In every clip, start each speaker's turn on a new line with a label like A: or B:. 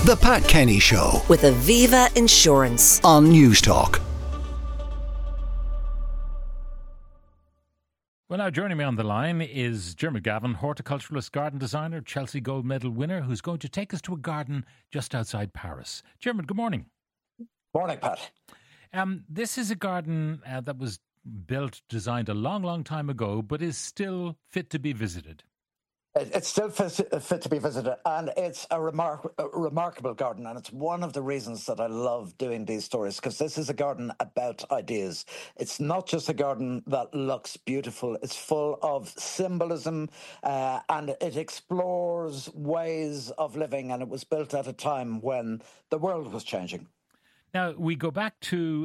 A: The Pat Kenny Show
B: with Aviva Insurance
A: on Newstalk.
C: Well, now joining me on the line is Dermot Gavin, horticulturalist, garden designer, Chelsea Gold Medal winner, who's going to take us to a garden just outside Paris. Dermot, good morning.
D: Morning, Pat.
C: This is a garden that was designed a long, long time ago, but is still fit to be visited.
D: It's still fit to be visited, and it's a remarkable garden, and it's one of the reasons that I love doing these stories, because this is a garden about ideas. It's not just a garden that looks beautiful. It's full of symbolism, and it explores ways of living, and it was built at a time when the world was changing.
C: Now, we go back to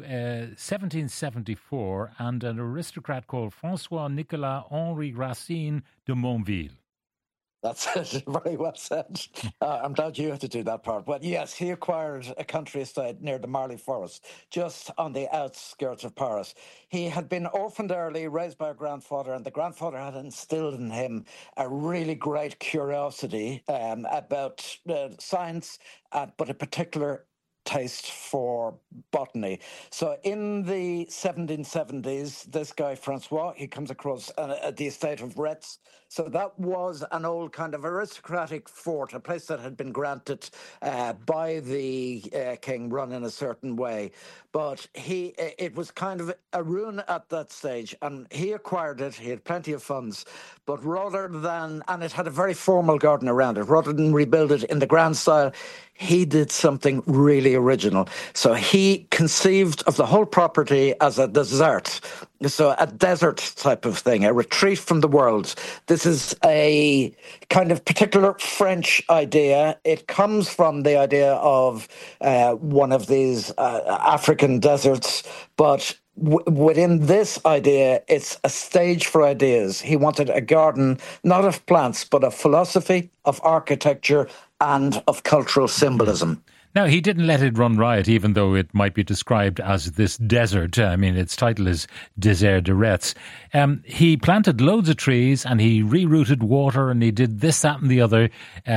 C: 1774 and an aristocrat called François-Nicolas Henri Racine de Monville.
D: That's it. Very well said. I'm glad you had to do that part. Well, yes, he acquired a country estate near the Marly Forest, just on the outskirts of Paris. He had been orphaned early, raised by a grandfather, and the grandfather had instilled in him a really great curiosity about science, but a particular taste for botany. So in the 1770s, this guy, Francois, he comes across the estate of Retz. So that was an old kind of aristocratic fort, a place that had been granted by the king, run in a certain way. But it was kind of a ruin at that stage, and he acquired it. He had plenty of funds, but and it had a very formal garden around it. Rather than rebuild it in the grand style, he did something really original. So he conceived of the whole property as a desert. So a desert type of thing, a retreat from the world. This is a kind of particular French idea. It comes from the idea of one of these African deserts, but within this idea, it's a stage for ideas. He wanted a garden, not of plants, but of philosophy, of architecture, and of cultural symbolism.
C: Now, he didn't let it run riot, even though it might be described as this desert. I mean, its title is Désert de Retz. He planted loads of trees and he rerouted water and he did this, that and the other.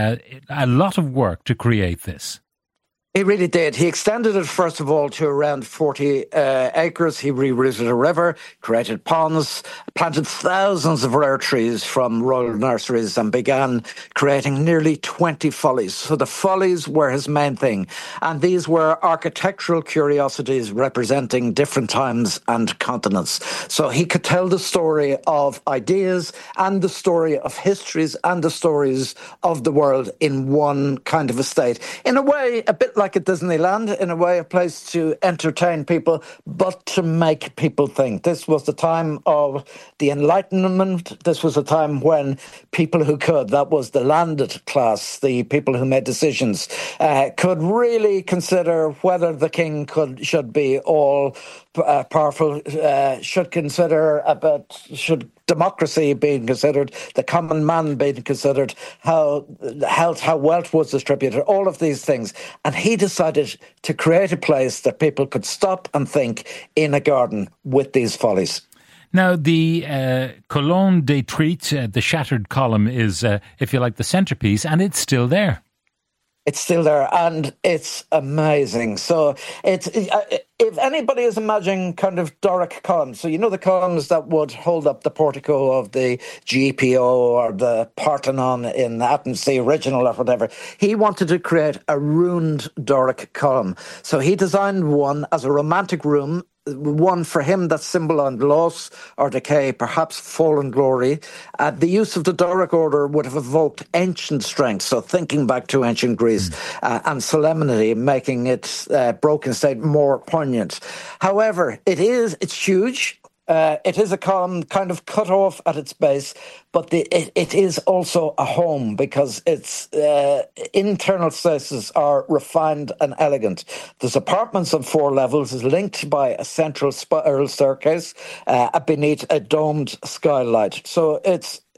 C: A lot of work to create this.
D: He really did. He extended it, first of all, to around 40 acres. He rerouted a river, created ponds, planted thousands of rare trees from royal nurseries, and began creating nearly 20 follies. So the follies were his main thing. And these were architectural curiosities representing different times and continents. So he could tell the story of ideas and the story of histories and the stories of the world in one kind of estate. In a way, a bit like at Disneyland, in a way, a place to entertain people, but to make people think. This was the time of the Enlightenment. This was a time when people who could, that was the landed class, the people who made decisions, could really consider whether the king should be all powerful, should democracy being considered, the common man being considered, how wealth was distributed, all of these things. And he decided to create a place that people could stop and think in a garden with these follies.
C: Now, the colonne détruite, the shattered column, is, if you like, the centrepiece, and it's still there.
D: It's still there, and it's amazing. So if anybody is imagining kind of Doric columns, so you know the columns that would hold up the portico of the GPO or the Parthenon in Athens, the original or whatever, he wanted to create a ruined Doric column. So he designed one as a romantic room, one for him that symbolized loss or decay, perhaps fallen glory. The use of the Doric order would have evoked ancient strength, so thinking back to ancient Greece, and solemnity, making its broken state more poignant. However, it's huge. It is a column kind of cut off at its base, but it is also a home because its internal spaces are refined and elegant. There's apartments on 4 levels, is linked by a central spiral staircase beneath a domed skylight. So it's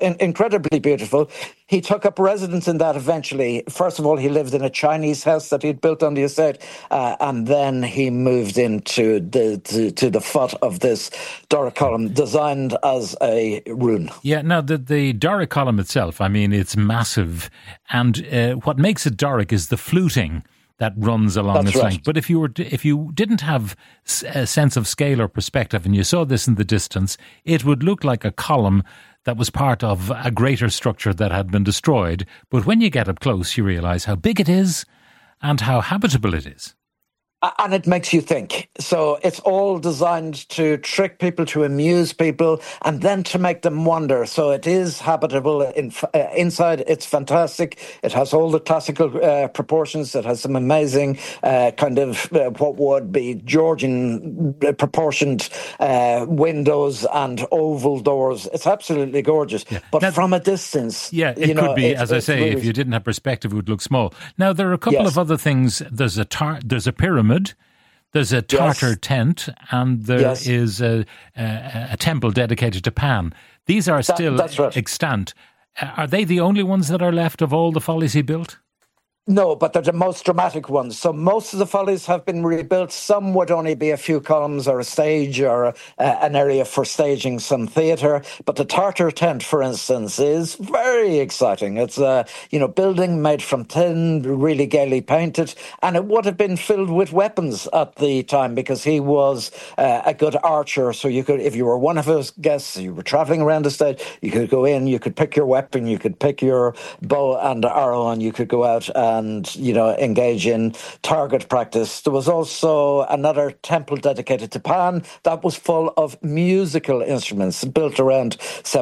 D: incredibly beautiful. He took up residence in that eventually. First of all, he lived in a Chinese house that he'd built on the estate, and then he moved into the foot of this Doric column, designed as a rune.
C: Yeah, now the Doric column itself, I mean, it's massive, and what makes it Doric is the fluting that runs along its length. But if you didn't have a sense of scale or perspective, and you saw this in the distance, it would look like a column that was part of a greater structure that had been destroyed. But when you get up close, you realise how big it is and how habitable it is.
D: And it makes you think. So it's all designed to trick people, to amuse people, and then to make them wonder. So it is habitable. Inside, it's fantastic. It has all the classical proportions. It has some amazing what would be Georgian proportioned windows and oval doors. It's absolutely gorgeous. Yeah. But now, from a distance...
C: Yeah, it could be, as I say, really, if you didn't have perspective, it would look small. Now, there are a couple of other things. There's a pyramid. There's a Tartar tent, and there is a temple dedicated to Pan. These are still extant. Are they the only ones that are left of all the follies he built?
D: No, but they're the most dramatic ones. So most of the follies have been rebuilt. Some would only be a few columns or a stage or an area for staging some theatre. But the Tartar tent, for instance, is very exciting. It's a building made from tin, really gaily painted, and it would have been filled with weapons at the time because he was a good archer. So you could, if you were one of his guests, you were travelling around the state, you could go in, you could pick your weapon, you could pick your bow and arrow, and you could go out and engage in target practice. There was also another temple dedicated to Pan that was full of musical instruments, built around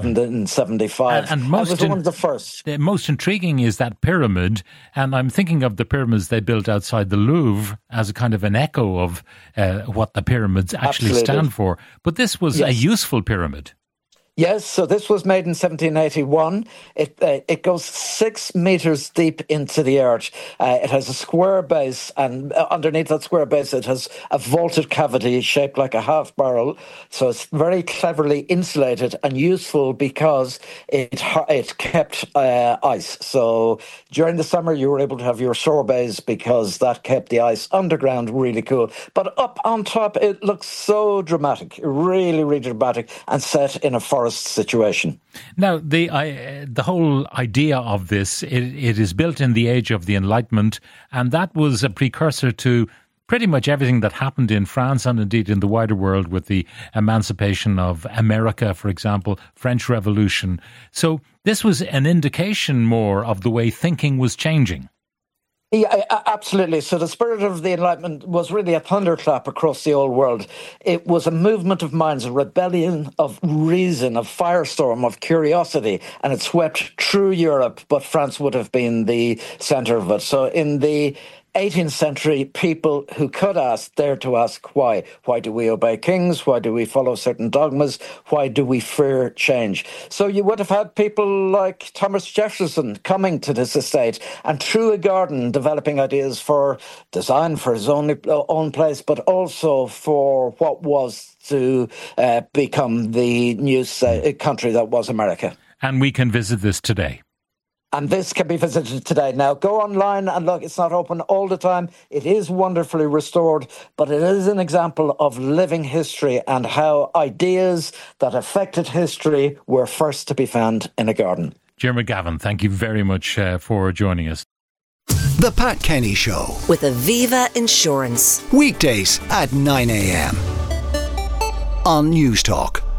D: 1775.
C: And
D: was one of the first.
C: The most intriguing is that pyramid, and I'm thinking of the pyramids they built outside the Louvre as a kind of an echo of what the pyramids actually stand for. But this was a useful pyramid.
D: Yes, so this was made in 1781. It goes 6 meters deep into the earth. It has a square base, and underneath that square base, it has a vaulted cavity shaped like a half barrel. So it's very cleverly insulated and useful because it kept ice. So during the summer, you were able to have your sorbets because that kept the ice underground really cool. But up on top, it looks so dramatic, really, really dramatic, and set in a forest situation.
C: Now, the whole idea of this, it is built in the age of the Enlightenment, and that was a precursor to pretty much everything that happened in France and indeed in the wider world with the emancipation of America, for example, French Revolution. So this was an indication more of the way thinking was changing.
D: Yeah, absolutely. So the spirit of the Enlightenment was really a thunderclap across the old world. It was a movement of minds, a rebellion of reason, a firestorm of curiosity, and it swept through Europe, but France would have been the centre of it. So in the 18th century, people who could ask dared to ask why. Why do we obey kings? Why do we follow certain dogmas? Why do we fear change? So you would have had people like Thomas Jefferson coming to this estate and through a garden developing ideas for design for his own place, but also for what was to become the new country that was America.
C: And we can visit this today.
D: And this can be visited today. Now, go online and look, it's not open all the time. It is wonderfully restored, but it is an example of living history and how ideas that affected history were first to be found in a garden.
C: Diarmuid Gavin, thank you very much for joining us.
A: The Pat Kenny Show.
B: With Aviva Insurance.
A: Weekdays at 9 a.m. on News Talk.